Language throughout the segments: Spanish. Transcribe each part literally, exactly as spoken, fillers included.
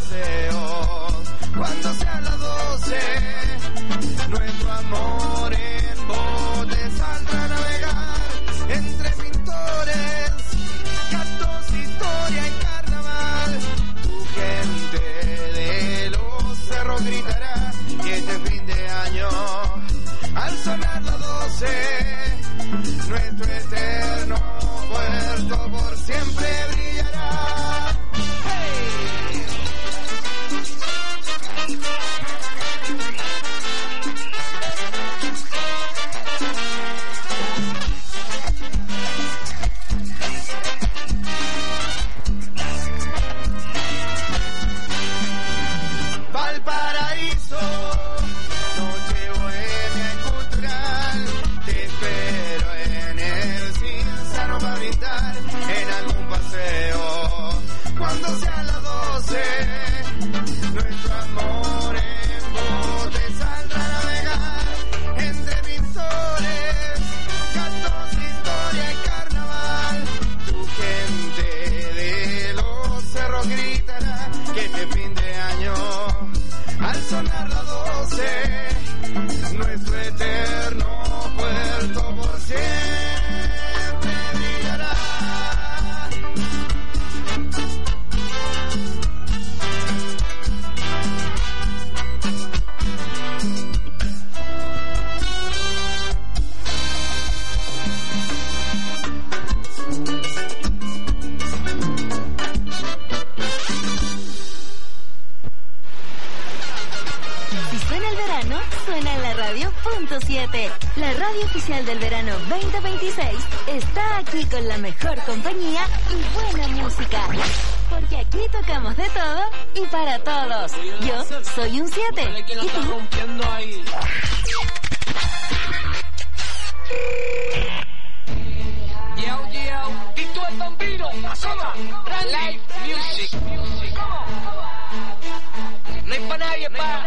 paseo. Cuando sean las doce, nuestro amor en bote saldrá a navegar entre pintores, cantos, historia y carnaval. Tu gente de los cerros gritará y este fin de año, al sonar las doce, nuestro eterno puerto por siempre brillará. ¡Hey! Valparaíso, noche bohemia y cultural, te espero en el Cinzano para brindar en algún paseo. Cuando sean las doce, nuestro amor en bote saldrá a navegar entre pintores, cantos, historia y carnaval. Tu gente de los cerros gritará que este fin de año, al sonar las doce, nuestro eterno puerto por siempre brillará. Suena en la radio punto siete. La radio oficial del verano veinte veintiséis está aquí con la mejor compañía y buena música. Porque aquí tocamos de todo y para todos. Yo soy un siete. ¿Y tú? Yo, yo, y tú el bambino, asoma, live music. ¿Cómo? No hay pa' nadie, pa'.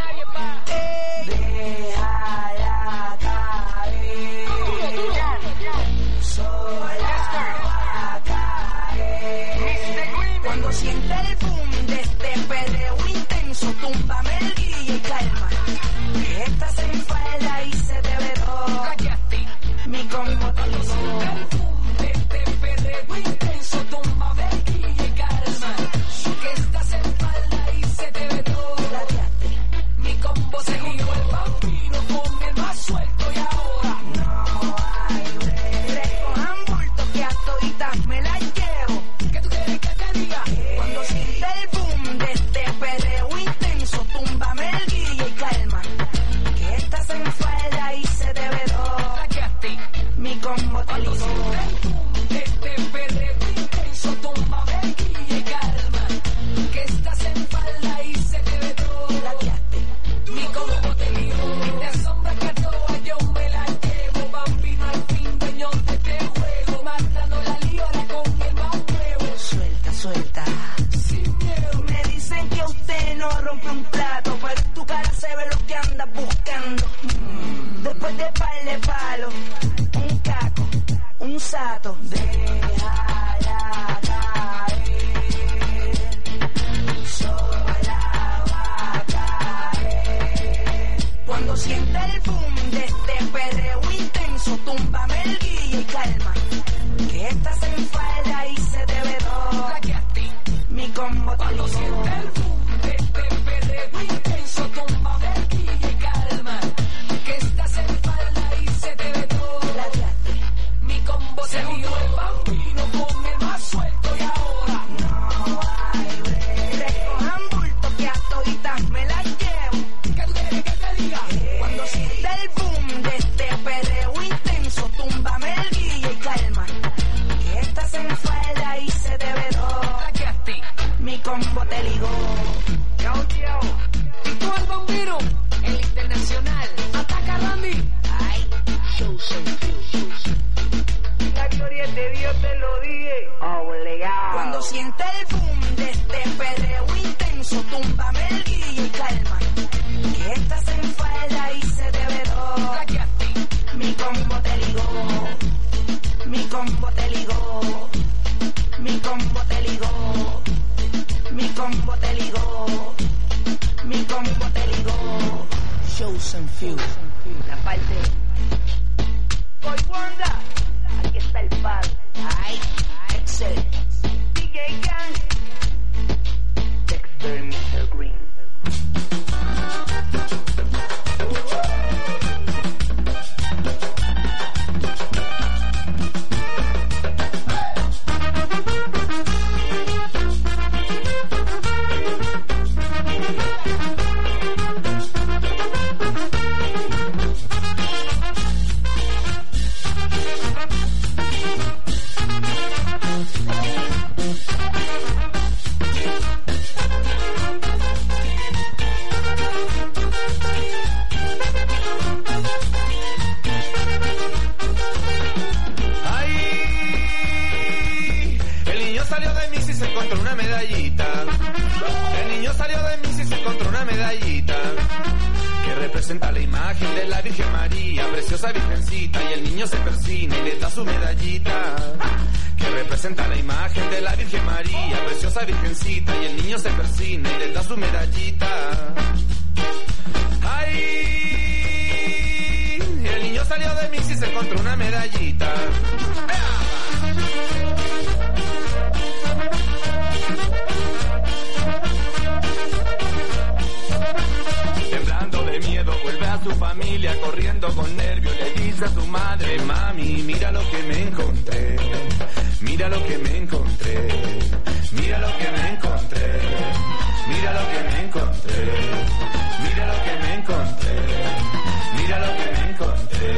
Déjala caer. Duro, duro. Sola va a caer. Cuando siente el boom de este perreo intenso, túmbame el guille y calma. Que estás en falda y se te ve todo. Mi combo te lo sube. De este perreo intenso, túmbame el guille y calma. Que estás en falda y se te ve todo. Mi combo se jugó el vampiro con el más suelto y ahora no hay break. Recojan bulto que a toditas me las llevo. ¿Qué tú quieres que te diga? Cuando siente el boom de este perreo intenso, túmbame el guille y calma. Que estás en falda y se te ve todo. Mi combo te ligó. De este perreo intenso, túmbame el guille y calma. Que estás en falda y se te ve todo. Mi combo te ligó. Y te asombra que a todas yo me la llevo. Bambino al fin, dueño de este juego. Matando la liora con el más nuevo. Suelta, suelta. Sin miedo. Me dicen que usted no rompe un plato, pero en tu cara se ve lo que andas buscando. Mm. Después de par de palos, un caco, un sato. Déjala caer. Sola va a caer. Cuando siente el boom de este perreo intenso, túmbame el guille y calma. Que estás en falda y se te ve todo. Mi combo te ligó. Cuando siente el boom de este perreo intenso, túmbame el guille y calma. Que estás en falda y se te ve todo. Mi combo se jugó el bambino con el más suelto y ahora no hay break. Recojan bulto que a toditas me las llevo. ¿Qué tú quieres que te diga? Cuando siente el boom de este perreo intenso, túmbame el guille y calma. Que estás en falda y se te ve todo. Mi combo te ligó. Yo, yo, y tú el bambino, el internacional. Ataca Randy. Ay, show, show, show, show. La gloria de Dios te lo dije. Obligado. Cuando siente el boom de este perreo intenso, túmbame el guille y calma. Que estás en falda y se te ve todo. Mi combo te ligó. Mi combo te ligó. Mi combo te ligó. Mi combo combo te ligó, mi combo te ligó. Shows and Few, la parte. Boy Wanda, aquí está el palo. Ay, Excel, D J Gang, Dexter y mister Green. Representa la imagen de la Virgen María, preciosa virgencita, y el niño se persina y le da su medallita. Que representa la imagen de la Virgen María, preciosa virgencita, y el niño se persina y le da su medallita. ¡Ay! El niño salió de Mix y se encontró una medallita. Temblando de miedo vuelve a su familia, corriendo con nervios le dice a su madre: mami, mira lo que me encontré, mira lo que me encontré, mira lo que me encontré, mira lo que me encontré, mira lo que me encontré, mira lo que me encontré.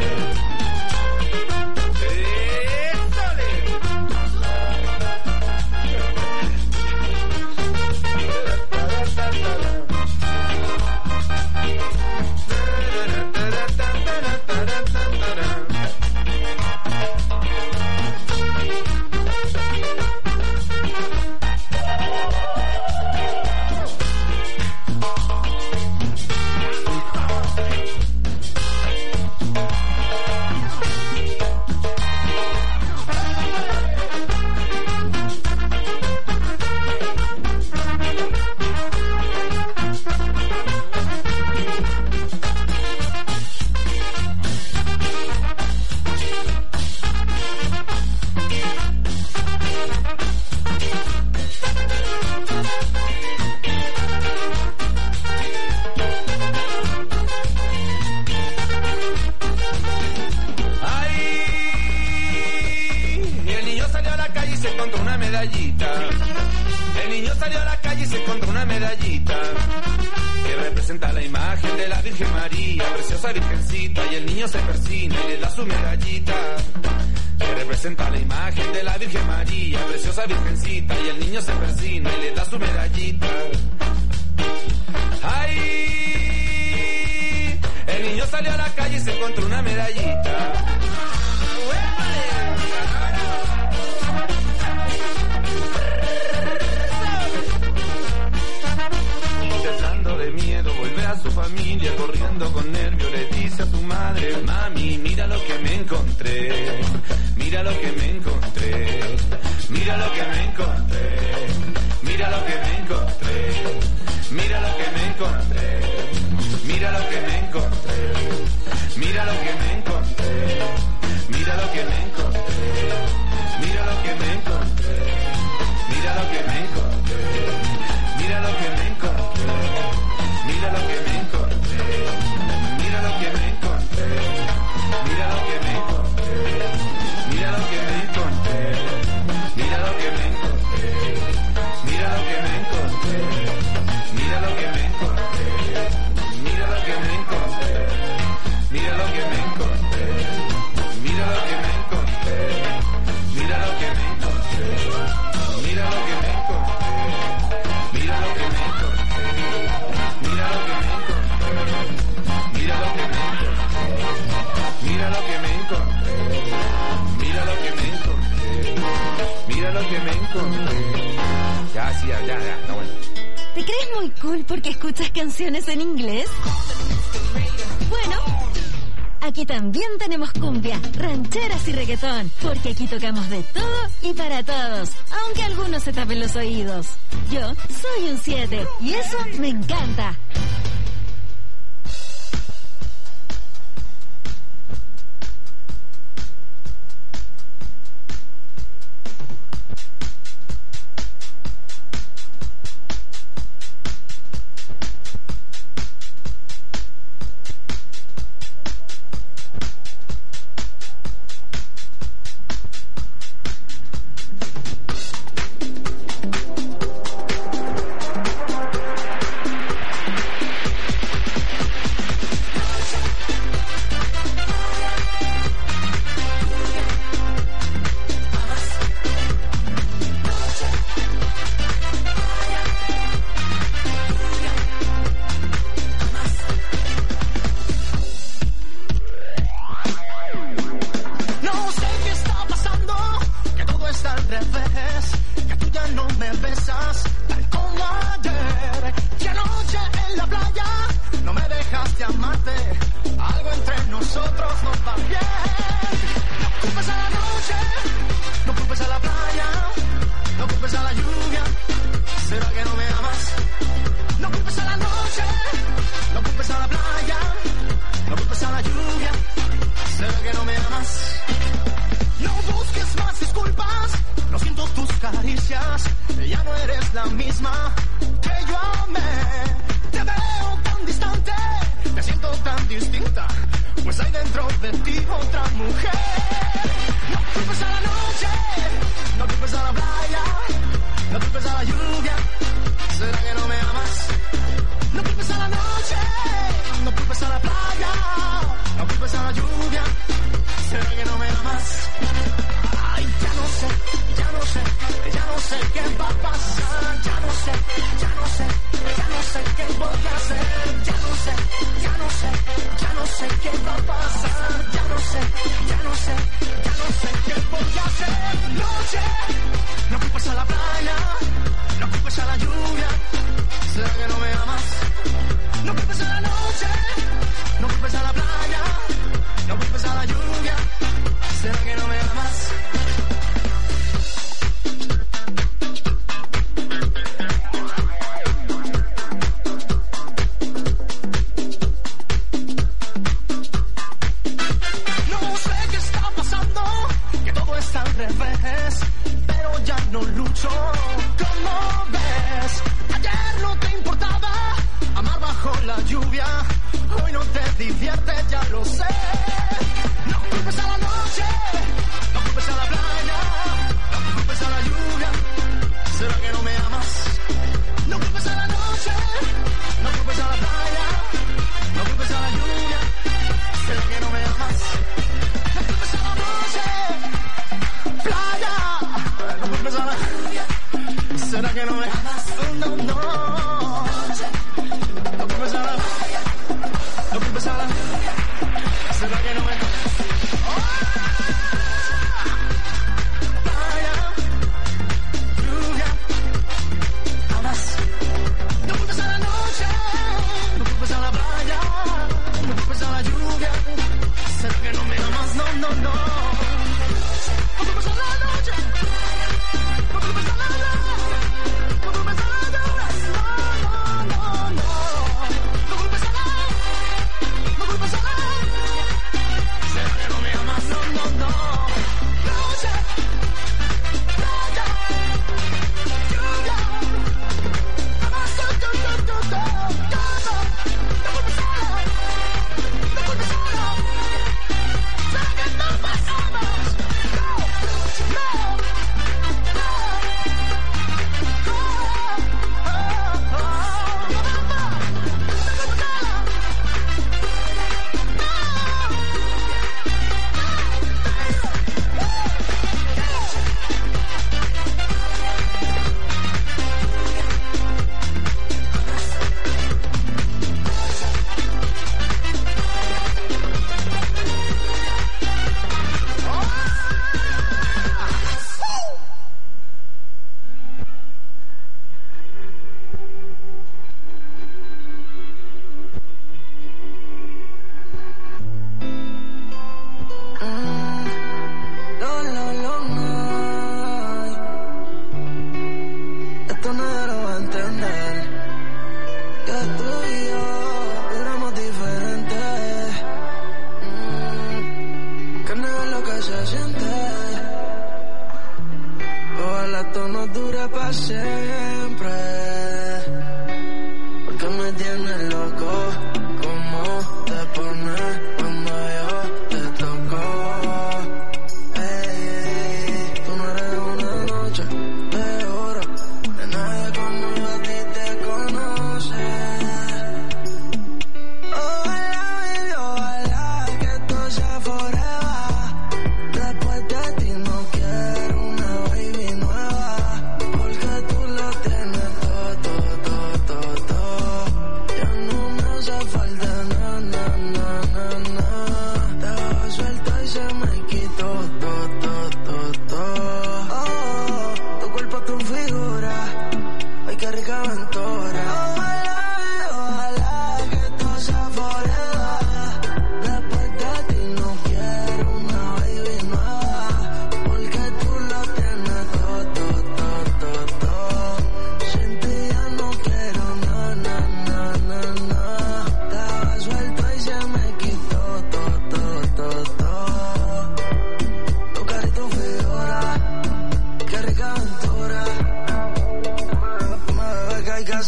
¿Porque escuchas canciones en inglés? Bueno, aquí también tenemos cumbia, rancheras y reggaetón, porque aquí tocamos de todo y para todos, aunque algunos se tapen los oídos. Yo soy un siete y eso me encanta.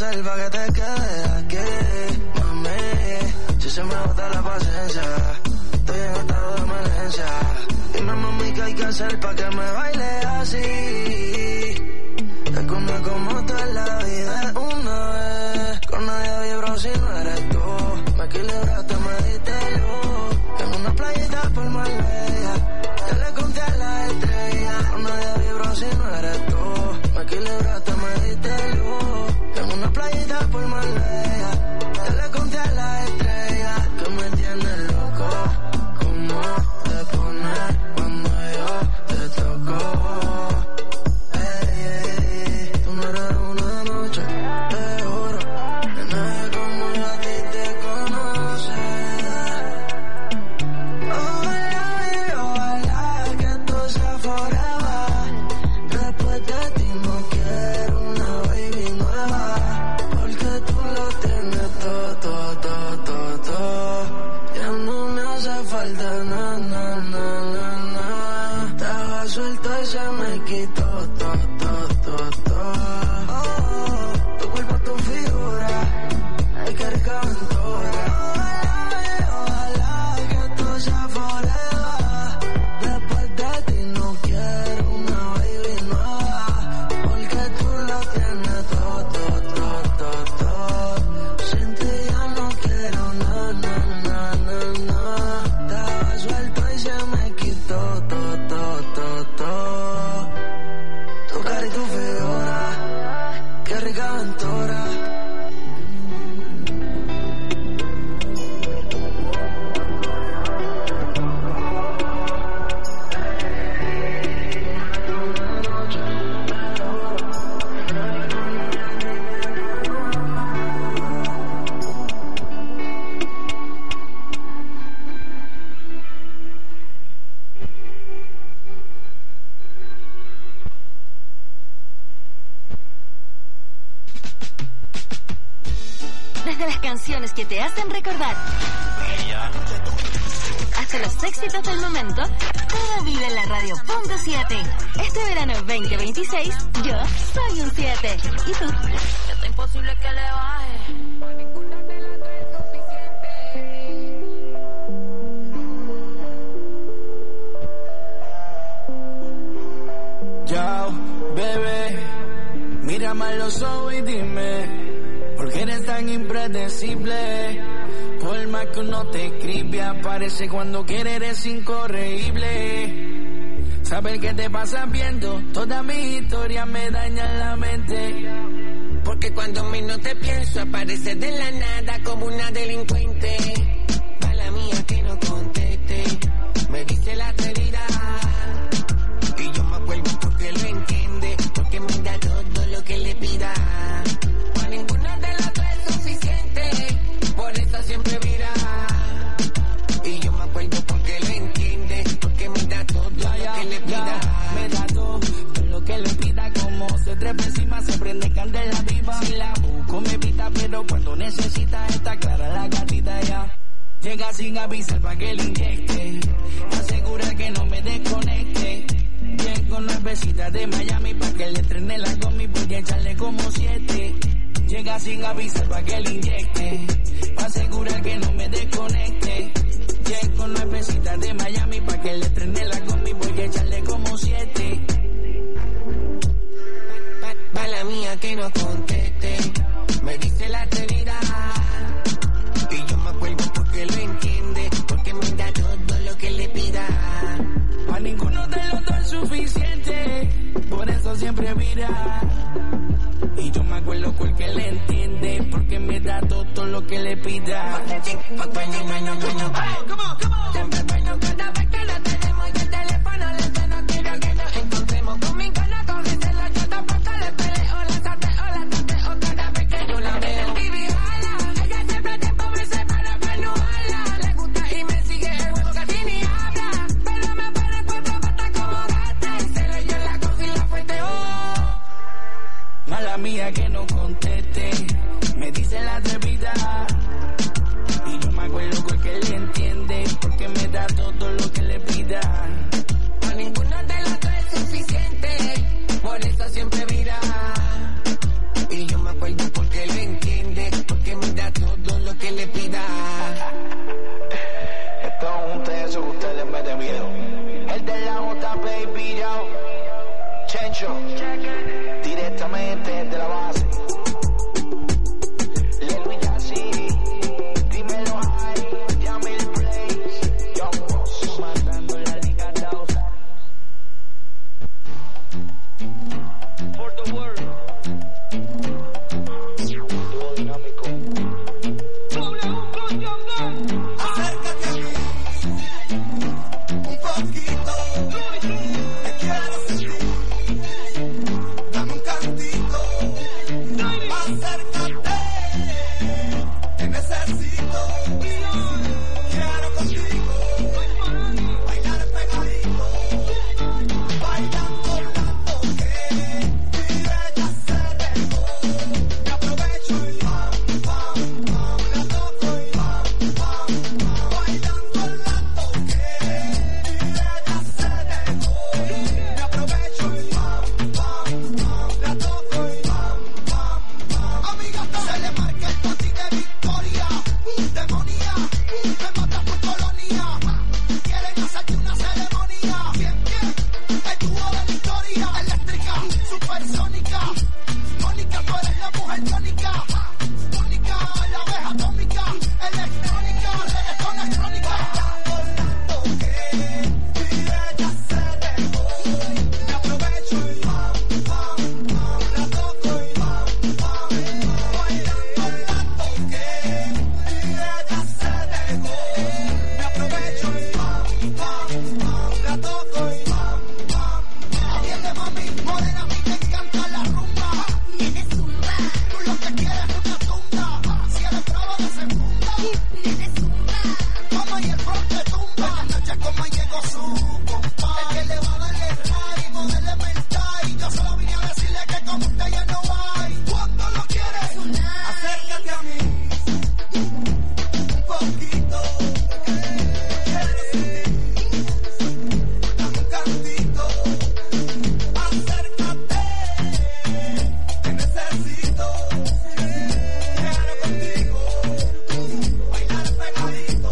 hacer pa' que te quedes aquí, mami? Si se me bota la paciencia, estoy en estado de emergencia. Dime, mami, ¿qué hay que hacer pa' que me baile así? Te come como tú en la vida una vez. Con nadie vibro si no eres tú. Me equilibraste, me diste luz. En una playita por Marbella, yo le conté a la estrella. Con nadie vibro si no eres tú. Me equilibraste, me diste luz. En una playita por Marbella, yo le conté a la estrella. Que me tienes loco, como te pones cuando yo te toco. Que te hacen recordar hasta los éxitos del momento, todo vive en la radio punto siete. Este verano veinte veintiséis, yo soy un siete. ¿Y tú? Es imposible que le baje. Ninguna de las dos es suficiente. Yo, bebé, mírame a los ojos y dime, ¿por qué eres tan impredecible? Por más que uno te escribe, aparece cuando quiere, eres incorregible. Saber qué te pasa viendo toda mi historia me daña la mente. Porque cuando menos te pienso, apareces de la nada como una delincuente. Mala mía que no conteste, me dice la herida. Y yo me acuerdo porque lo entiende, porque me da todo lo que le pida. Ninguna de las dos es suficiente, por eso siempre vira. Y yo me acuerdo porque lo entiende, porque me da todo ya, ya, lo que le pida. Ya, me da todo, todo lo que le pida, como se trepa encima, se prende candela viva. Si la busco me pita, pero cuando necesita está clara la gatita ya. Llega sin avisar pa' que le inyecte, asegura que no me desconecte. Llego nuevecita de Miami pa' que le estrene la gomi, voy a echarle como siete. Llega sin avisar pa' que le inyecte, pa' asegurar que no me desconecte. Llego nuevecita de Miami pa' que le estrene la gomi, voy a echarle como siete. Mala mía que no conteste, me dice la atrevida. Y yo me acuerdo porque lo entiende, porque me da todo lo que le pida. A ninguno de los dos es suficiente, por eso siempre vira. Y yo me acuerdo porque le entiende, porque me da todo lo que le pida. Siempre bueno cada vez que lo tenemos y el teléfono le suena, quiero que nos encontremos. Conmigo no cógeselo, yo tampoco le peleo. La sateo, la tateo cada vez que yo la veo. Vivi jala, ella siempre te me separa pa' no jala. Le gusta y me sigue el juego, casi ni habla. Pero me pone cuatro patas como gata. Y se le yo la cojo y la fueteo. Mala mía que no conteste, me dice la atrevida. Y yo me acuerdo porque le entiende, porque me da todo lo que le pida. A ninguno de los dos es suficiente, por eso siempre vira. Y yo me acuerdo porque le Pencho, directamente de la base. Lelo y Yassi, dímelo ahí, llame el place, Young Boss, matando la liga Dausa. For the world, dúo dinámico. Acércate a mí un poquito, te quiero sentir, dame un cantito, acércate, te necesito, quiero contigo, bailar pegadito, bailando tanto que mi bella se dejó, me aprovecho y pam, pam, pam, la toco y pam, pam, bailando tanto que mi bella se dejó, me aprovecho y pam, pam, pam, la toco y pam, pam, pam. Amiga, se le marca el taxi de Victoria, demonía, me mata por colonia, quieren hacerte una ceremonia, bien, bien, el dúo de la historia, eléctrica, supersónica, Mónica, tú eres la mujer tónica, Mónica, la abeja atómica, electrónica, reggaetón es crónica, tanto que mi bella se dejó, me aprovecho y pam, pam, pam, la toco y pam, pam, bailando tanto que mi bella se dejó, me aprovecho y pam, pam, pam, la toco y pam, pam. Atiende mami, morena, a mí te encanta la rumba. Tienes zumba, Tú lo que quieres es una tunda. Si eres brava, desenfunda. tienes zumba. Toma y el front te tumba. Buenas noches, como llegó su compa. El que le va a darle ray, modele mental. Yo solo vine a decirle que como usted ya no hay. ¿Cuándo lo quieres? Acércate a mí un poquito. Quiero sentir. Dame un cantito. Acércate. Te necesito. Quiero contigo. Bailar pegadito.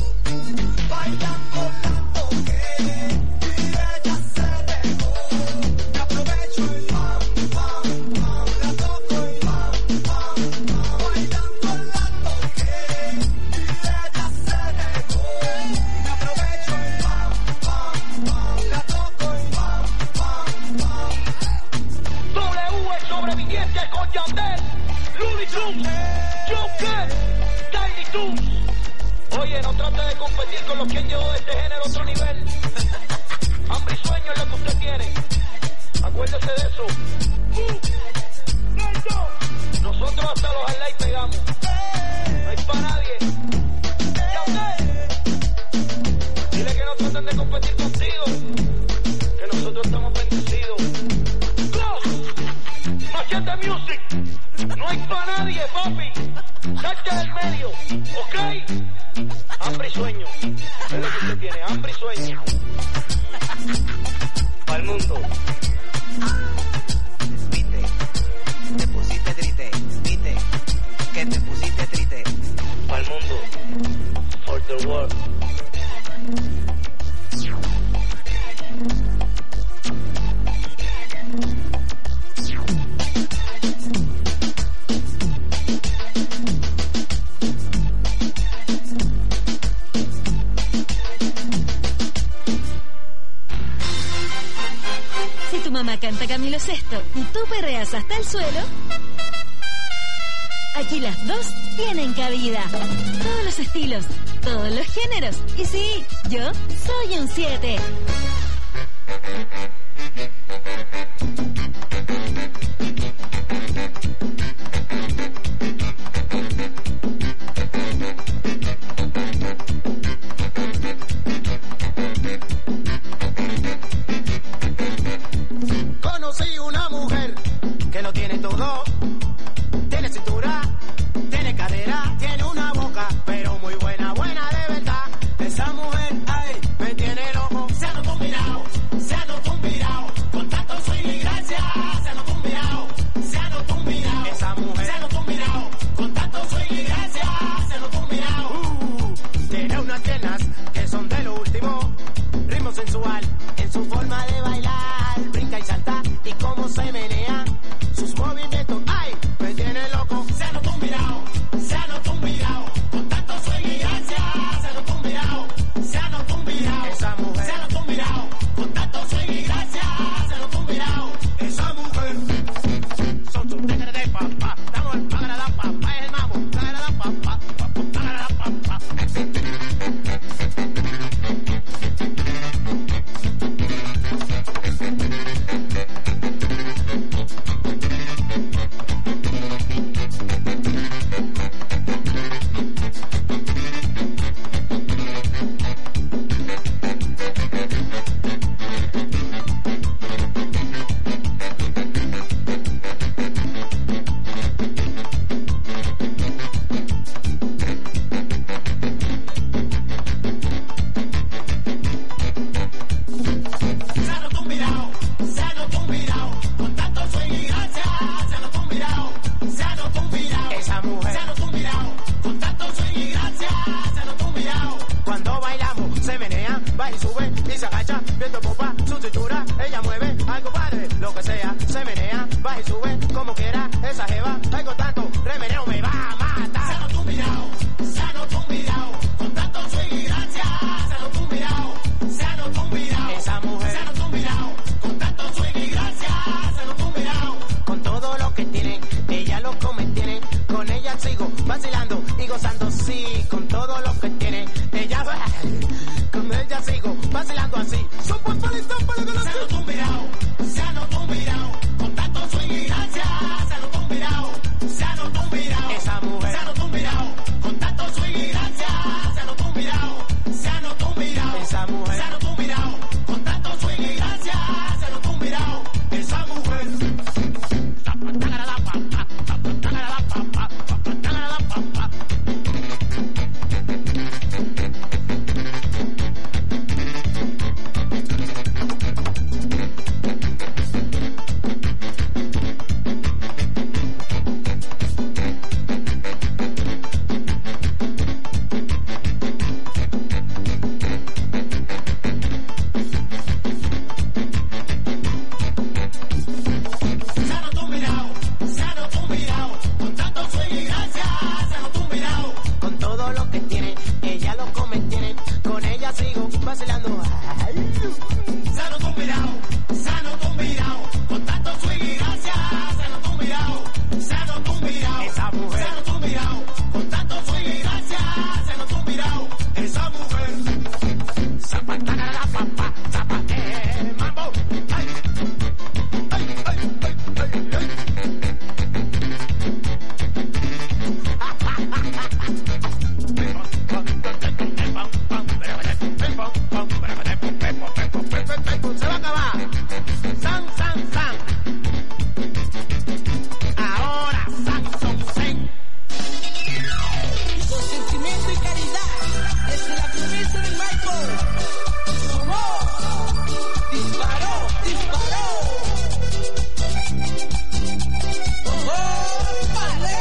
Bailando tanto que mi bella se dejó. Me aprovecho y pam, pam, pam, la toco y pam, pam, pam. Bailando tanto que mi bella se dejó. Me aprovecho y pam, pam, pam, la toco y pam, pam, pam. W es sobreviviente con Yandel, Looney Tunes, Joker, Tiny Toons. Oye, no trate de competir con los que han llevado este género a otro nivel. Hambre y sueño es lo que usted tiene. Acuérdese de eso. Nosotros hasta los highlights pegamos. No hay para nadie. Yandel, dile que no traten de competir contigo, que nosotros estamos bendecidos. Go, Machete Music. No hay para nadie, papi. Salte del medio, ¿ok? Hambre y sueño. Es lo que usted tiene, hambre y sueño. Para el mundo. Viste, te pusiste triste, viste, que te pusiste triste. Para el mundo. For the world. Si tu mamá canta Camilo Sesto y tú perreas hasta el suelo, aquí las dos tienen cabida. Todos los estilos, todos los géneros. Y sí, yo soy un siete. Conocí una mujer que lo tiene todo. Tiene cintura, tiene cadera, tiene una boca, pero muy buena, buena de verdad. Esa mujer, ay, me tiene loco. Se han combinado, se han combinado. esa jeva, traigo tanto, revereo me va a matar. Se nota un mirao, se nota un mirao, con tanto swing y gracia. Se nota un mirao, se nota un mirao, esa mujer. Se nota un mirao, con tanto swing y gracia. Se nota un mirao, con todo lo que tiene, ella lo come, tiene. Con ella sigo vacilando y gozando, sí, con todo lo que tiene, ella con ella sigo vacilando así. Son por palistón para que se nota un mirao, se nota un mirao, con tanto swing y gracia. Se nota un mirao, se nota un mirao, esa mujer. Se nota un mirao, con tanto swing y gracia. Se nota un mirao, se nota un mirao, esa mujer. Se nota un mirao, con tanto swing y gracia. Se nota un mirao, esa mujer. Vacilando. Se nota un mirao, se nota un mirao, con tanto swing y gracia. Se nota un mirao, se nota un mirao, esa mujer. Se nota un mirao, con tanto swing y gracia. Se nota un mirao, esa mujer. Zapatana la papa, zapate, mambo. Ay, ay, ay, ay, ay, ay. Se va a acabar. San, san, san. Ahora san, son, sen. Con sentimiento y caridad, desde la promesa del Michael. Sonó, disparó, disparó. Oh, oh, vale.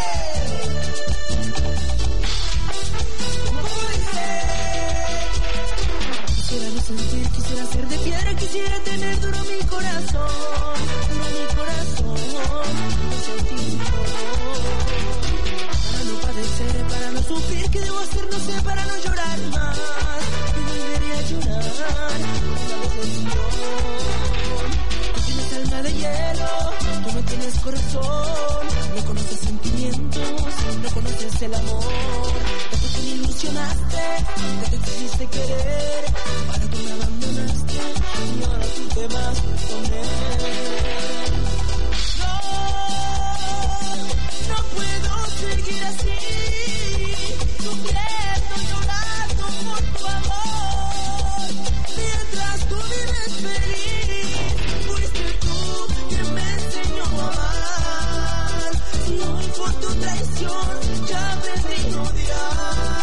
¿Cómo dice? Quisiera no sentir, quisiera ser de piedra, quisiera tener duro mi corazón, duro mi corazón, no sentir dolor. Para no padecer, para no sufrir, ¿qué debo hacer? No sé, para no llorar más. Y volveré a llorar una vez de Dios. Tú tienes alma de hielo, tú no tienes corazón, no conoces sentimientos, no conoces el amor. Tanto que me ilusionaste, que te quisiste querer, para tú me abandonaste y ahora tú te vas con él. No, no puedo seguir así, sufriendo, llorando por tu amor. Mientras tú vives feliz, fuiste tú quien me enseñó a amar. Y hoy por tu traición ya aprendí a odiar.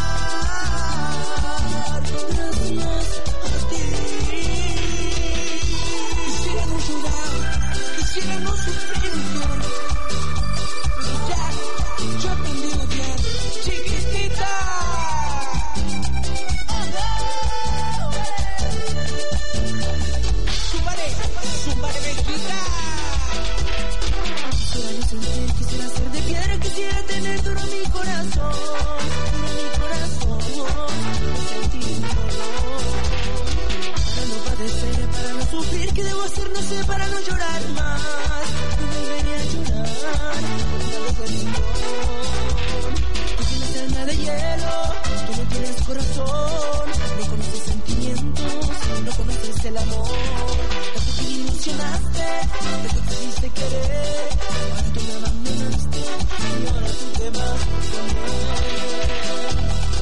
Gracias a ti. Quisiera no llorar, quisiera no sufrir, pero ya, yo aprendí a odiar, chiquitita. Súbale, súbale, mezquita. Quisiera no sentir, quisiera ser de piedra, quisiera tener duro mi corazón, duro mi corazón, no sentir dolor. Para no padecer, para no sufrir, ¿qué debo hacer? No sé, para no llorar más. Y volveré a llorar una vez de Dios. Tú tienes alma de hielo, tú no tienes corazón, no conoces sentimientos, no conoces el amor. Tanto que me ilusionaste, que te quisiste querer, ahora tú me abandonaste y ahora tú te vas con él.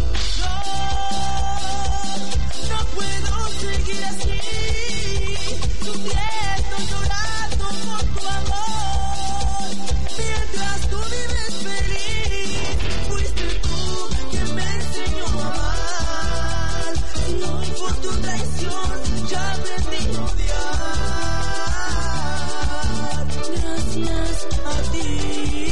No, no puedo seguir así, sufriendo, llorando por tu amor. Mientras tú vives feliz, fuiste tú quien me enseñó a amar. Y hoy por tu traición ya aprendí a odiar. Gracias a ti.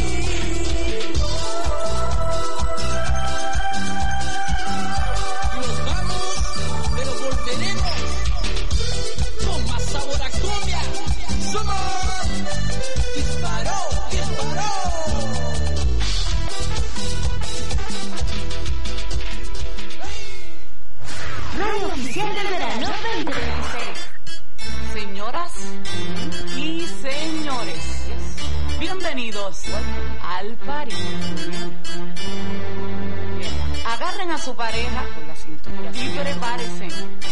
Nos vamos, pero volveremos con más sabor a cumbia. Somos Disparó, Disparó. Bienvenidos al party. Agarren a su pareja con la cintura y prepárense,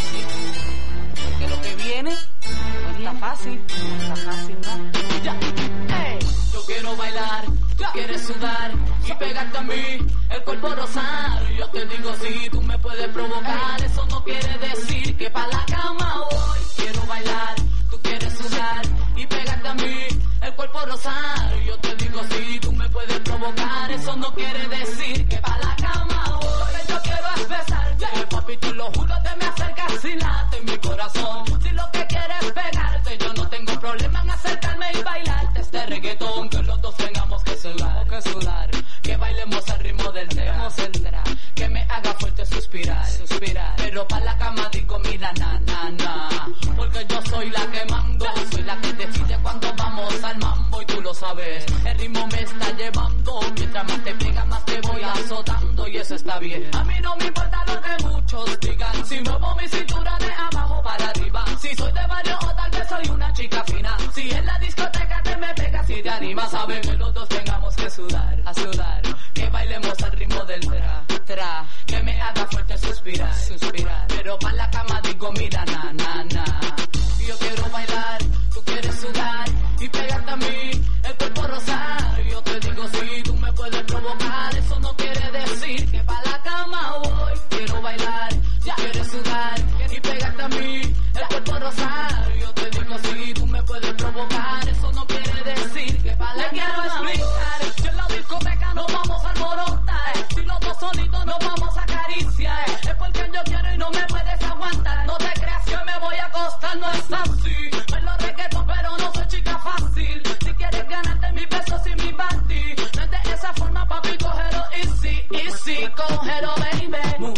porque lo que viene no está fácil, no está fácil, no. Ya. Hey. Yo quiero bailar, tú quieres sudar y pegarte a mí, el cuerpo rosado. Yo te digo si tú me puedes provocar, eso no quiere decir que pa' la cama voy. Quiero bailar, tú quieres sudar y pegarte a mí, el cuerpo rosado. Yo te digo si tú me puedes provocar, eso no quiere decir que pa' la cama voy. Lo que yo quiero es besarte, papi, te lo juro, te me acercas y late en mi corazón. Si lo que quieres es pegarte, yo no tengo problema en acercarme y bailarte este reggaetón, que los dos tengamos que sudar, que sudar, que bailemos al ritmo del tema, que me haga fuerte suspirar, suspirar, pero pa' la cama digo mira na na na, porque yo soy la que mando, soy la que decide cuando vamos al mambo y tú lo sabes, el ritmo me está llevando, mientras más te pega más te voy azotando y eso está bien. A mí no me importa lo que muchos digan, si muevo mi cintura de abajo para arriba, si soy de barrio o tal vez soy una chica fina, si en la discoteca te me pegas y te animas, saben que los dos tengamos que sudar, a sudar, que bailemos al ritmo del tra, tra, que me haga fuerte suspirar, suspirar, pero pa' la cama digo mira na na na, yo quiero bailar, tú quieres sudar y pegarte a mí, el cuerpo rosado. Yo te digo si tú me puedes provocar, eso no quiere decir que pa' la cama voy. Quiero bailar, ya quieres sudar y pegarte a mí, el cuerpo rosado. Yo te digo si tú me puedes provocar, eso no quiere decir que pa' la cama voy. Yo en la discoteca nos vamos a alborotar, si los dos solitos nos vamos a acariciar, es porque yo quiero y no me puedes aguantar. No te creas que me voy a acostar, no es así. Bailo reggaetón pero no soy chica fácil, si quieres ganarte mis besos y mi panty, no es de esa forma papi, cógelo easy, easy, cógelo baby.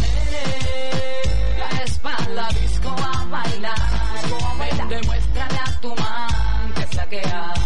Mujeres, la espalda disco a bailar, ven, demuéstrale a tu man que es la que hay.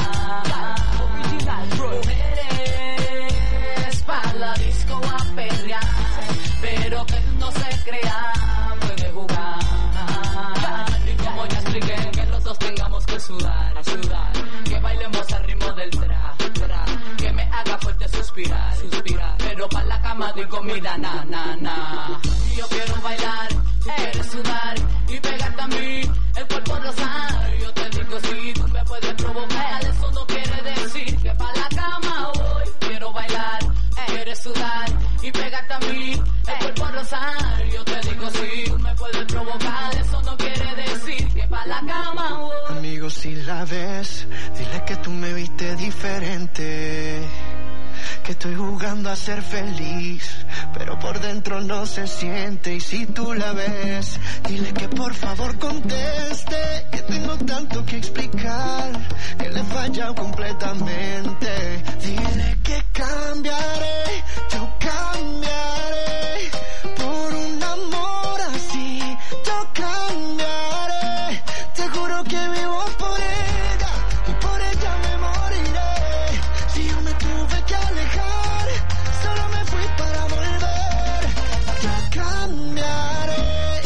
Mujeres, espalda disco a perrear, pero que no se crea, puede jugar. Y como ya expliqué, que los dos tengamos que sudar, a sudar, que bailemos al ritmo del tra, tra, que me haga fuerte suspirar, suspirar, pero pa' la cama digo mira na na na. Yo quiero bailar, tú quieres sudar y pegarte a mí, el cuerpo rosado. Yo te digo si tú me puedes provocar, eso no quiere decir que pa' la cama voy. Quiero bailar, quieres sudar y pegarte a mí, el cuerpo rosado. Yo te digo si tú me puedes provocar, eso no quiere decir que pa' la cama voy. Amigo, si la ves, dile que tú me viste diferente, que estoy jugando a ser feliz, pero por dentro no se siente. Y si tú la ves, dile que por favor conteste, que tengo tanto que explicar, que le he fallado completamente. Dile que cambiaré, yo cambiaré, por un amor así, yo cambiaré. Te juro que vivo por ella, y por ella me moriré. Si yo me tuve que alejar, solo me fui para volver. Yo cambiaré.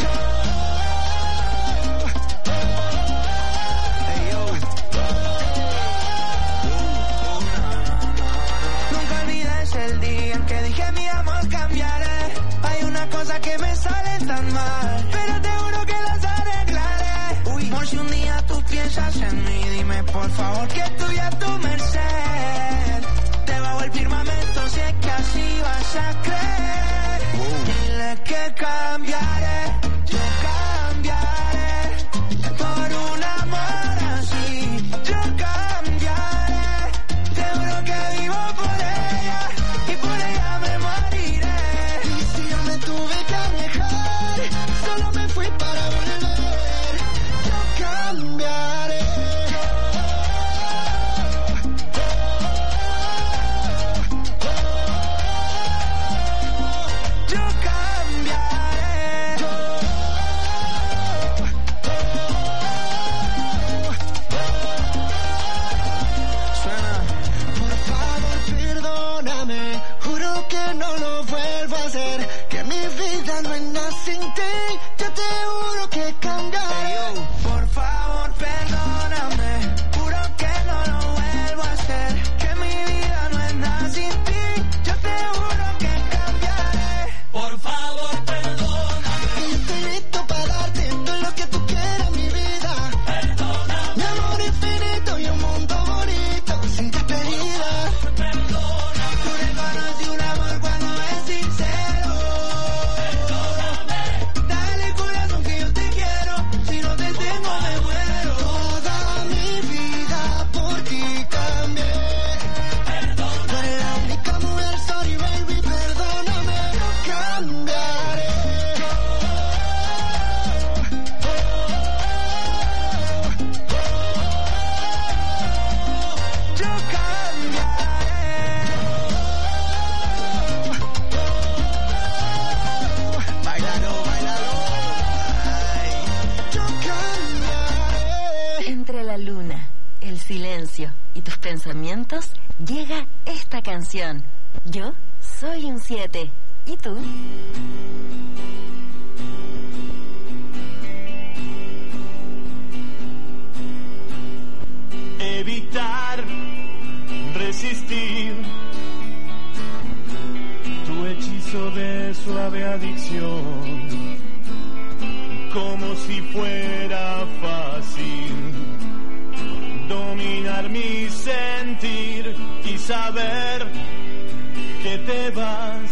Hey, yo. Nunca olvides el día en que dije mi amor cambiaré. Hay una cosa que me sale tan mal, pero te juro que las arreglaré. Uy, por si un día tú piensas en mí, dime por favor que estoy a tu merced. Debajo el firmamento, si es que así vas a creer. Wow. Dile que cambiaré, yo cambiaré, por un amor así, yo cambiaré. Te juro que vivo por ella, y por ella me moriré. Y si yo me tuve que alejar, solo me fui para volver. Yo cambiaré. Yo cambiaré. el silencio y tus pensamientos, llega esta canción. Yo soy un siete. ¿Y tú? Evitar, resistir tu hechizo de suave adicción, como si fuera fácil dominar mi sentir y saber que te vas,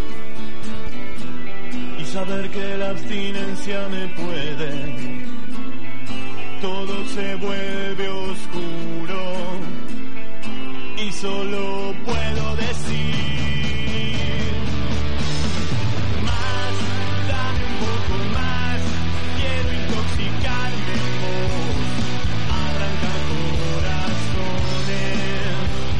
y saber que la abstinencia me puede. Todo se vuelve oscuro y solo puedo decir más, dame un poco más, quiero intoxicarme en vos, arrancar corazones.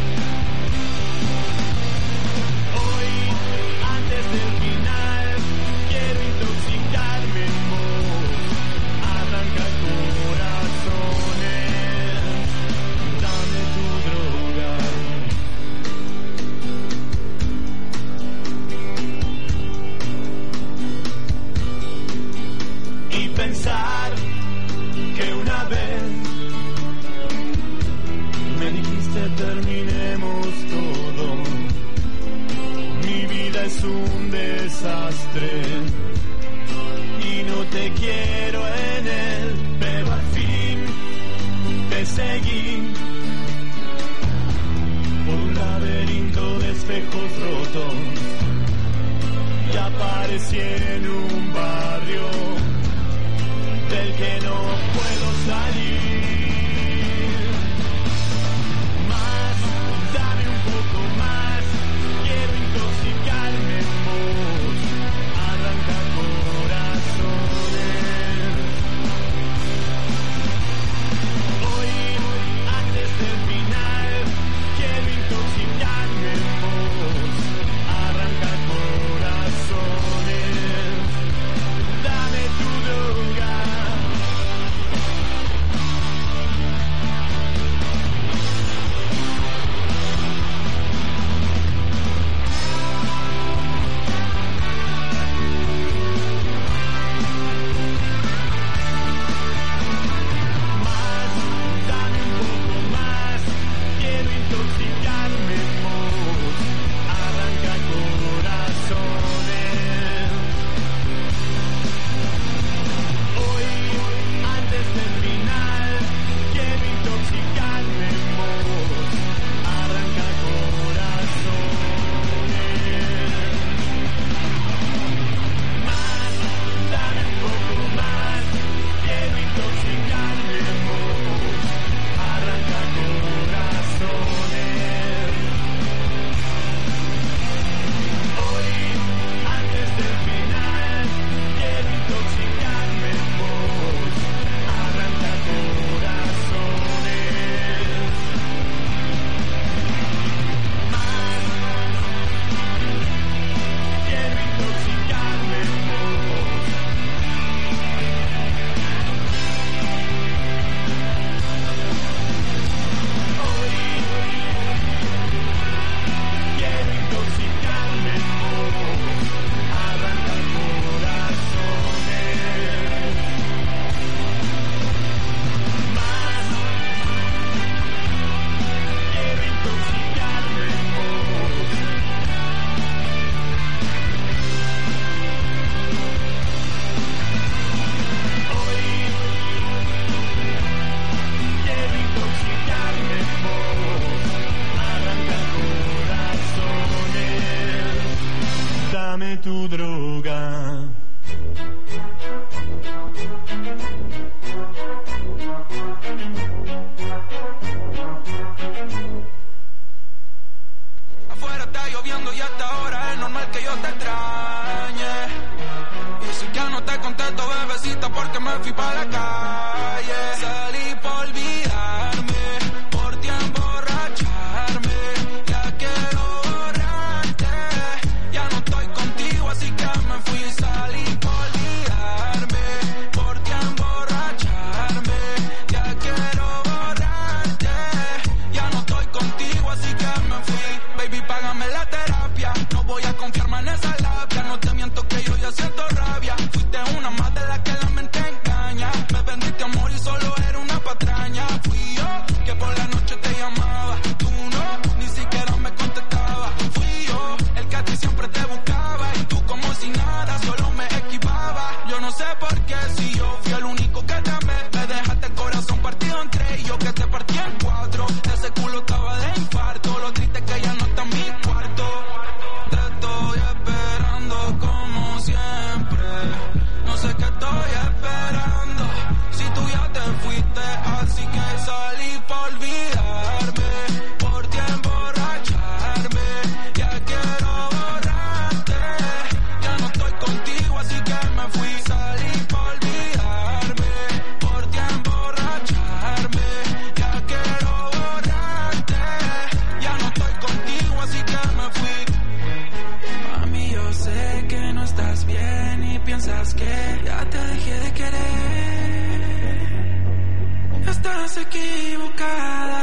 Hoy, antes del final, quiero intoxicarme en vos, arrancar corazones, dame tu droga. Y pensar que una vez me dijiste terminemos todo, mi vida es un desastre y no te quiero en él, pero al fin te seguí por un laberinto de espejos rotos y aparecí en un barrio del que no puedo salir. Más, dame un poco más, quiero intoxicarme en vos, arrancar corazones. Hoy, antes del final, quiero intoxicarme en vos, arrancar corazones, dame tu droga. Más, dame un poco más, quiero intoxicarme en vos, arranca corazones. Hoy, antes del final, quiero intoxicarme en vos, arranca corazones. Más, dame un poco más, quiero intoxicarme en vos, arranca corazones. Hoy, antes del final, quiero intoxicarme en vos, arranca corazones. Más, quiero intoxicarme en vos. Hoy, quiero intoxicarme en vos, arranca corazones. Más, quiero intoxicarme en vos. Hoy, quiero intoxicarme en vos, arranca corazones, dame tu droga. Afuera está lloviendo y hasta ahora es normal que yo te extrañe. Y si ya no te contesto, bebecita, porque me fui para la calle. Salí por olvidarme, por ti emborracharme. Ya quiero borrarte, ya no estoy contigo, así que me fui. Salí por olvidarme, por ti emborracharme. Ya quiero borrarte.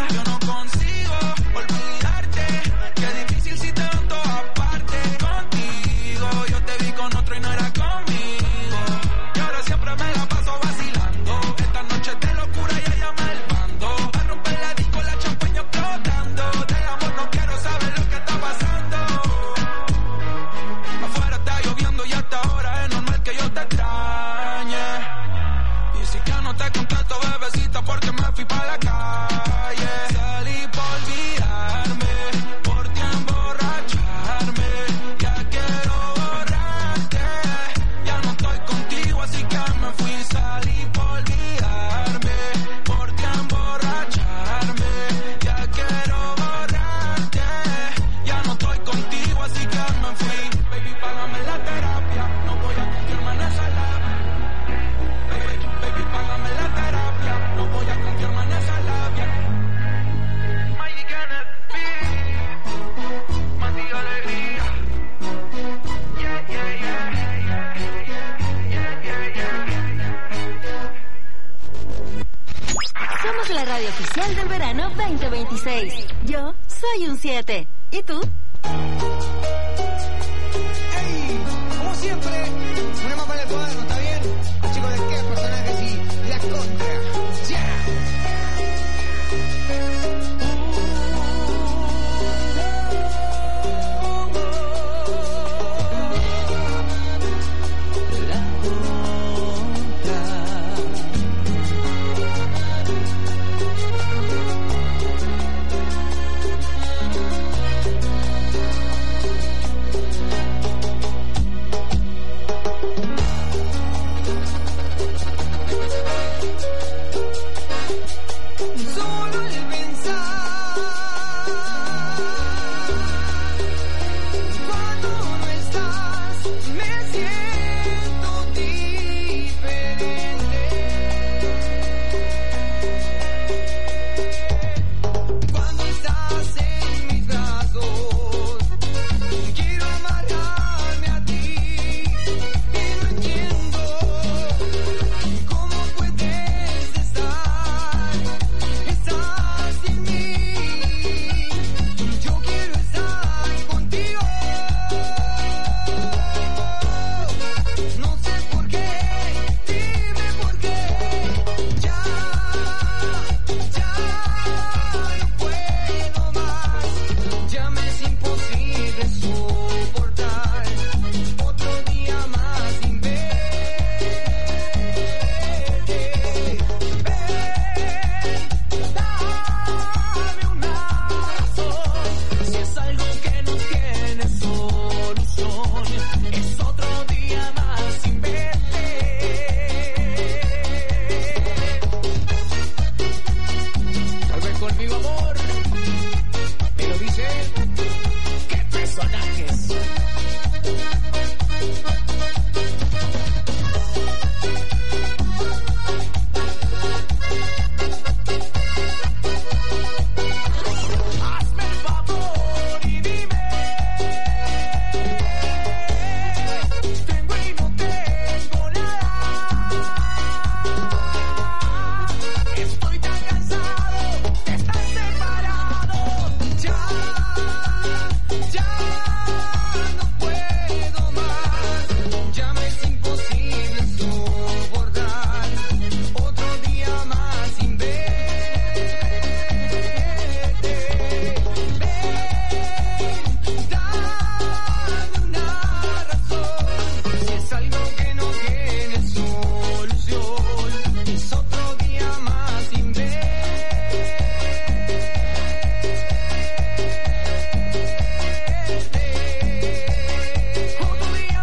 Yo no consigo olvidarte. Qué difícil si te veo en todas partes. Contigo, yo te vi con otro y no era conmigo. Y ahora siempre me la paso vacilando. Esta noche de locura ya llama el bando. A romper la disco, la champaña explotando. Del amor no quiero saber lo que está pasando. Afuera está lloviendo y hasta ahora es normal que yo te extrañe. Y si ya no te contesto, bebecita, porque me fui pa' la calle. Salí por olvidarme, por ti emborracharme. Ya quiero borrarte. Ya no estoy contigo, así que me fui. Salí por olvidarme, por ti emborracharme. Ya quiero borrarte. Ya no estoy contigo, así que me fui. Baby, págame la terapia, no voy a confiarme en esa labia. Baby, baby, págame la terapia, no voy a confiarme en esa labia. Magic en el beat, Mati alegría. Yeah, yeah, yeah, yeah, yeah, yeah, yeah, yeah. Somos la radio oficial del verano veinte veintiséis. Yo soy un siete. ¿Y tú? ¡Ey! Como siempre, una mapa en el cuaderno, ¿está bien? Chicos, ¿de qué personajes y la contra? ¡Ya! Solo el pensar cuando no estás me siento diferente. Cuando estás en mis brazos quiero amarrarme a ti y no entiendo cómo puedes estar. Estás sin mí, yo quiero estar contigo. No sé por qué, dime por qué. Ya, ya no puedo más. Ya me es imposible soportar otro día más sin verte. Ven, dame una razón. Si es algo que no tiene solución, es otro día más sin verte. Vuelve conmigo, amor. Me lo dice. ¿Qué personajes? Hazme el favor y dime. Tengo y no tengo nada. Estoy tan cansado de estar separado. Ya, ya no puedo más. Ya me es imposible soportar otro día más sin verte. Ven, dame una razón. Si es algo que no tiene solución, es otro día más sin verte. Otro día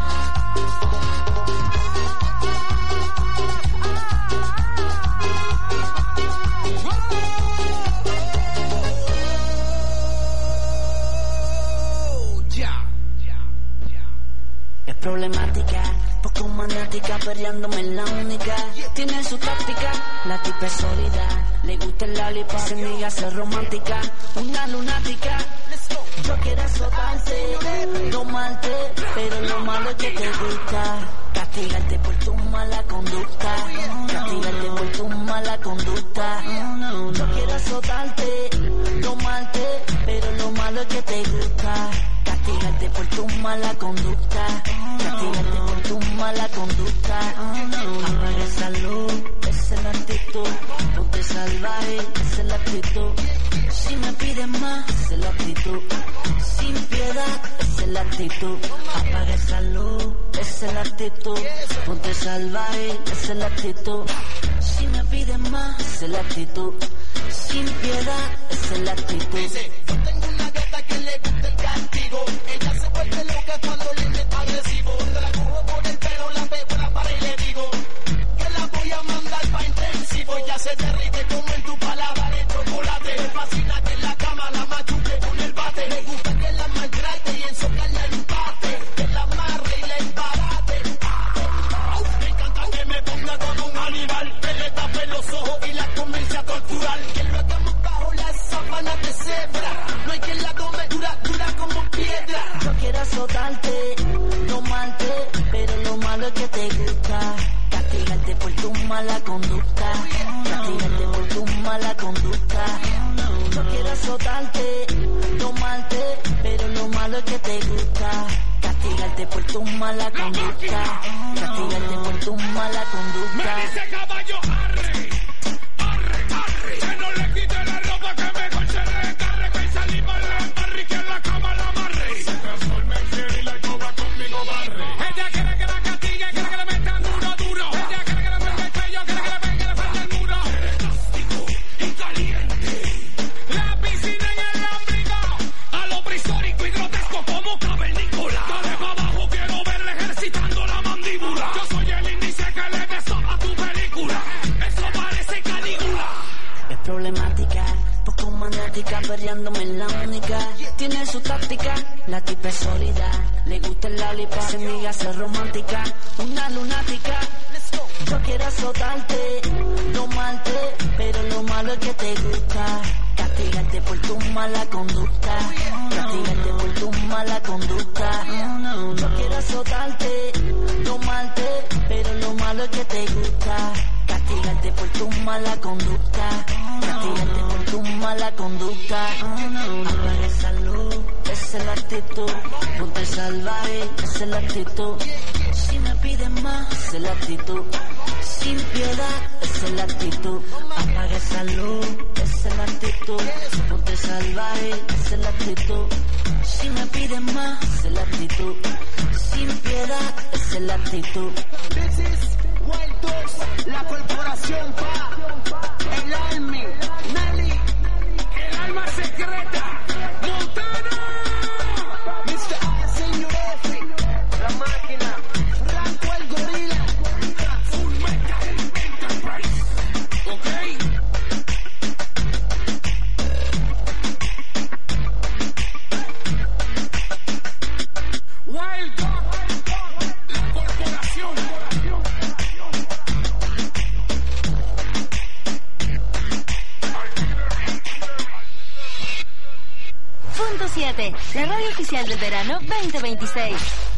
más. Ya. Es problemática, poco maniática, peleándome en la única. Tiene su táctica, la tipa es sólida. Le gusta el lollipop, se niega a ser romántica. Una lunática, yo quiero azotarte, domarte, pero lo malo es que te gusta. castigarte por tu mala conducta, castigarte por tu mala conducta. Yo quiero azotarte, tomarte, pero lo malo es que te gusta. Castigarte por tu mala conducta, castigarte por tu mala conducta. Apaga esa luz, esa es la actitud. Ponte salvaje, esa es la actitud. Si me pides más, esa es la actitud. Sin piedad, esa es la actitud. Apaga esa luz, esa es la actitud. Ponte salvaje, esa es la actitud. Si me pides más, esa es la actitud. Sin piedad, esa es la actitud. Dice, yo tengo una gata que le gusta el castigo. Ella se vuelve loca cuando le meto agresivo. La cojo por el pelo, la pego en la pared y le digo que la voy a mandar pa' intensivo. Ya se derrite como en tu paladar el chocolate. Me fascina que en la cama la machuque con el bate. Me gusta que la maltrate y en soca la empate. Que la amarre y la embarate. Me encanta que me ponga como un animal. Que le tape los ojos y la comience a torturar. Que lo hagamos bajo las sábanas de cebra. No hay quien la tome dura, dura como piedra. Yo quiero azotarte, tomarte, pero lo malo es que te gusta. Castigarte por tu mala conducta, castigarte por tu mala conducta. Yo quiero azotarte, tomarte, pero lo malo es que te gusta. Castigarte por tu mala conducta, castigarte por tu mala conducta. Me dice caballo, arre, arre, arre. Que no le quite la ropa, que mejor se recarre. Que salimos en barri, que en la cama la amarre. Se transforma en fiel y la cobra conmigo barre. Ella quiere que la castigue, quiere que le metan duro, duro. Ella quiere que le prenda el cuello, quiere que le pegue de frente al muro. Quiere plástico y caliente. La piscina en el lámbrico, a lo prehistórico y grotesco como cavernícola. Dale pa' abajo, quiero verle ejercitando la mandíbula. Yo soy el índice que le besó a tu película. Eso parece Calígula. Es problemática, poco maniática, perreándome en la única. Tiene su táctica, la tipa es sólida. Le gusta el lollipop, se niega a ser romántica. Una lunática, yo quiero azotarte, tomarte, pero lo malo es que te gusta. Castigarte por tu mala conducta, castigarte por tu mala conducta. Yo quiero azotarte, tomarte, pero lo malo es que te gusta. Castigarte por tu mala conducta, castigarte por tu mala conducta. Apaga esa luz, esa es la actitud. Ponte salvaje, esa es la actitud. Si me pides más, esa es la actitud. Sin piedad, esa es la actitud. Apaga esa luz, esa es la actitud. Ponte salvaje, esa es la actitud. Si me pides más, esa es la actitud. Sin piedad, esa es la actitud. This is Wild Dogs, la corporación pa, el Army, Nelly, El alma secreta, Montana. mister A, Señor F, la máquina, Franco el gorila. Full Metal Enterprise. Ok. Wild Dog, la corporación. Punto siete, la radio oficial del verano veinte veintiséis.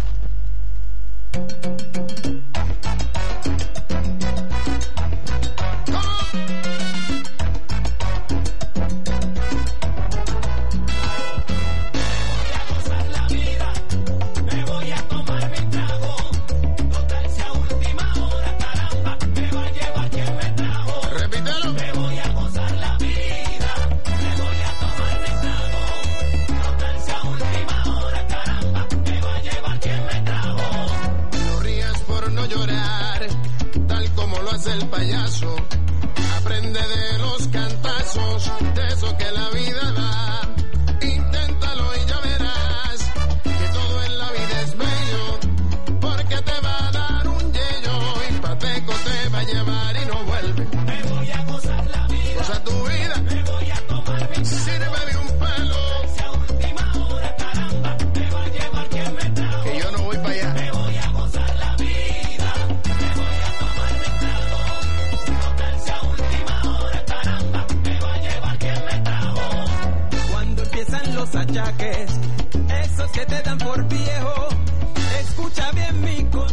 Repítelo. Me voy a gozar la vida, me voy a tomar mi trago. Total sea última hora, caramba, me va a llevar quien me trago. No rías por no llorar, tal como lo hace el payaso. Aprende de los cantazos, de eso que la vida da. Inténtalo y ya verás que todo en la vida es bello, porque te va a dar un yello y pateco te va a llevar y no vuelve. Me voy a gozar la vida, goza tu vida, me voy a tomar mi trago. Sírveme de un pelo, esa última hora, caramba, me va a llevar quien me trago. Que yo no voy para allá. Me voy a gozar la vida, me voy a tomar mi trago. Total sea última hora, caramba, me va a llevar quien me trago. Cuando empiezan los achaques, esos que te dan por viejo, escucha bien mi consejo.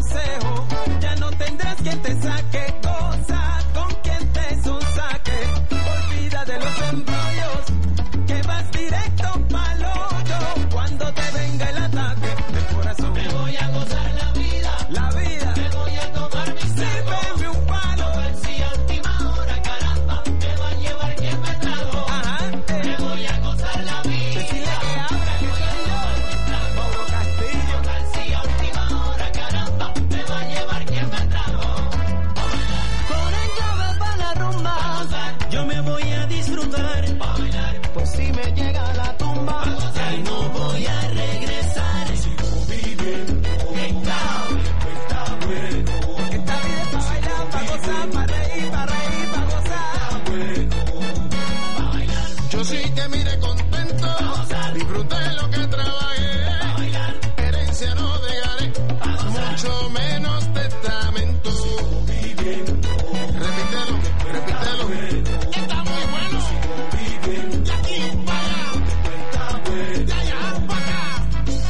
consejo, ya no tendrás quien te saque, goza con quien te sonsaque. Olvida de los embrollos, que vas directo pa'l hoyo. Cuando te venga el ataque del corazón, me voy a gozar la vida, la vida. Me voy a tomar mi trago, sí, un palo. A ver si a última hora, caramba, me va a llevar quien me trajo. Ajá, eh. Me voy a gozar la vida. Decirle que abra, que soy yo, Mauro Castillo. A ver si a última hora, caramba, me va a llevar quien me trajo. Con el llave para la rumba, yo me voy a disfrutar. Pues si me llega la tumba, y no voy a regresar. Sigo viviendo, está, está bueno. Esta vida es pa' bailar, pa' gozar, pa' reír, pa' reír, pa' gozar. Bueno, bailar. Yo sí que mire contento, disfruté lo que trabajé. Herencia no dejaré, mucho menos testamento. Sigo viviendo, Repítelo, repítelo. Está muy bueno. De aquí para allá, de allá para acá.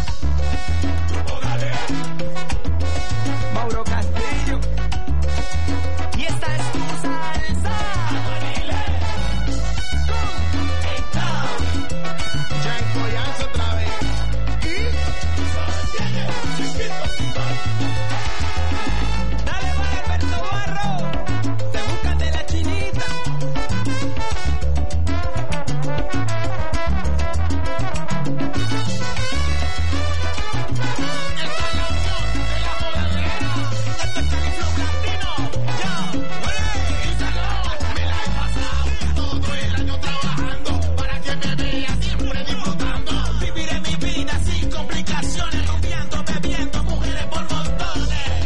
Mauro Castillo. Y esta es tu salsa. Ya en Coyanza otra vez. Dale para Alberto Barro. Te buscas de la chinita. Me la he pasado todo el año trabajando para que me vea siempre disfrutando. Viviré mi vida sin complicaciones, rumbeando, bebiendo, mujeres por montones.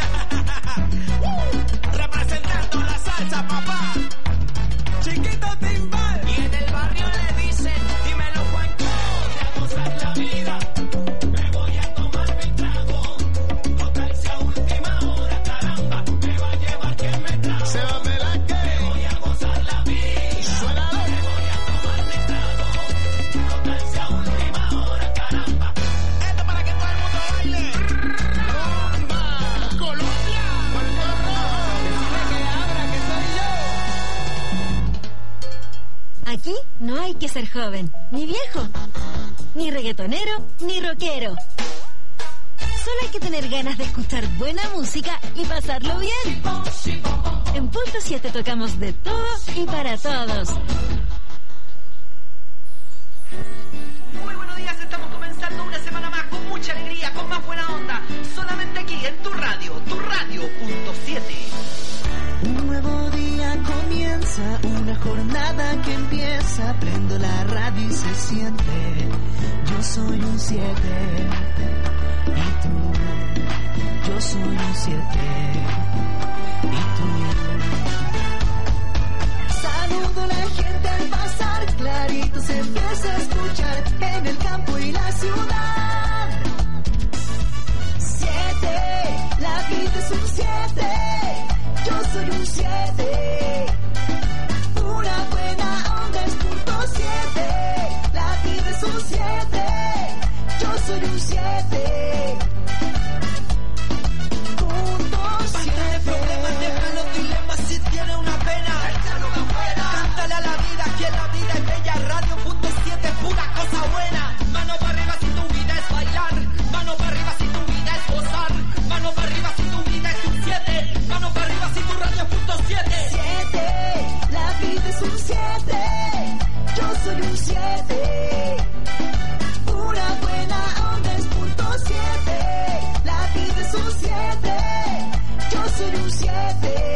Representando la salsa, papá. Chiquito Timbal. Y en el barrio le dicen, dímelo Juanco. Voy a gozar la vida, me voy a tomar mi trago. Total si a última hora, caramba, me va a llevar quien me trajo. Se va a la que Me voy a gozar la vida, suélalo. me voy a tomar mi trago. Total si a última hora, caramba. Esto para que todo el mundo baile. Rumba, Colombia, Puerto Rico. Decirle que abra, que soy yo. Aquí no hay que ser joven, ni viejo, ni reggaetonero, ni rockero. Solo hay que tener ganas de escuchar buena música y pasarlo bien. En Punto siete tocamos de todo y para todos. Muy buenos días, estamos comenzando una semana más con mucha alegría, con más buena onda. Solamente aquí en tu radio, tu radio punto siete. Un nuevo día comienza, una jornada que empieza. Prendo la radio y se siente. Yo soy un siete. Y tú, yo soy un siete. Y tú. Saludo a la gente al pasar, clarito se empieza a escuchar en el campo y la ciudad. Siete, la vida es un siete. Yo soy un siete. Una buena onda es punto siete. La vida es un siete. Yo soy un siete. Punto siete. Basta de problemas, deja los dilemas si tiene una pena. Échalo afuera. Cántale a la vida que la vida es bella. Radio punto siete, pura cosa buena. Mano para arriba si tu vida es bailar. Mano para arriba si tu vida es gozar. Mano para arriba si tu vida es un siete. Mano para arriba si tu radio es punto siete. Siete, la vida es un siete. Yo soy un siete. Una buena onda es punto siete. La vida es un siete. Yo soy un siete.